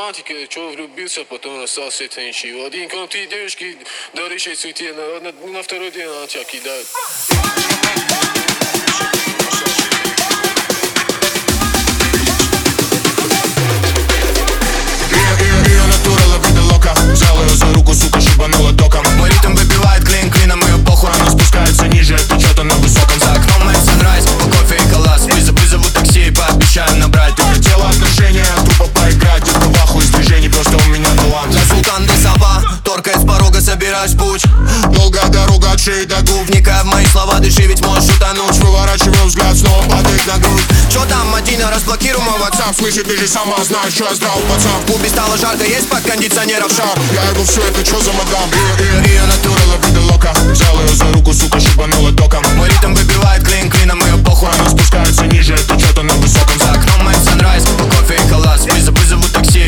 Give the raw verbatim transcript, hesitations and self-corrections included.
романтика, что влюбился, потом расстался, это ничего. Один к ты девушки даришь ей цветы, на, на, на второй день она тебя кидает. Ее натура лавида лока, взял ее за руку, сука, шибанула током. Мой ритм выбивает клин клином, ее похуй. Она спускается ниже, это что-то на высоком. За окном мой санрайз, кофе и коллас. Вызову такси и пообещаю набрать. Ты хотела отношения, тупо поиграть. Детка в ахуе из движений, просто у меня талант. Я султан де Саба, торкает с порога, собираюсь в путь. Долгая дорога от шеи до губ. Вникай в мои слова, дыши, ведь можешь утонуть. Выворачиваю взгляд, снова падает на грудь. Чё там, Мадина, разблокируй мой WhatsApp. Сам слышит, ты же сама знаешь, что я здравый пацан. В клубе стало жарко, есть под кондиционером шар. Я ебу все это, что за мадам? Ее, ее натура лавида лока, взял ее за руку, сука, шибанула током. Мой ритм выбивает клин клином, ее похуй. Она спускается ниже, это что-то на высоком. За окном мой санрайз, кофе и коллас. Вызову такси